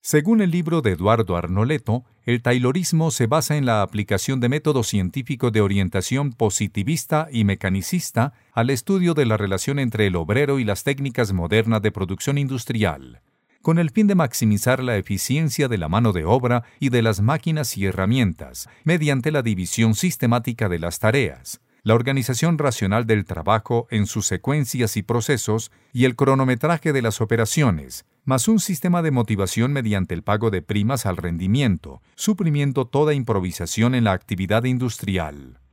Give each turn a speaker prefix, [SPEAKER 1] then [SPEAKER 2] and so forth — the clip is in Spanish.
[SPEAKER 1] Según el libro de Eduardo Arnoletto, el taylorismo se basa en la aplicación de métodos científicos de orientación positivista y mecanicista al estudio de la relación entre el obrero y las técnicas modernas de producción industrial, con el fin de maximizar la eficiencia de la mano de obra y de las máquinas y herramientas, mediante la división sistemática de las tareas, la organización racional del trabajo en sus secuencias y procesos y el cronometraje de las operaciones, más un sistema de motivación mediante el pago de primas al rendimiento, suprimiendo toda improvisación en la actividad industrial.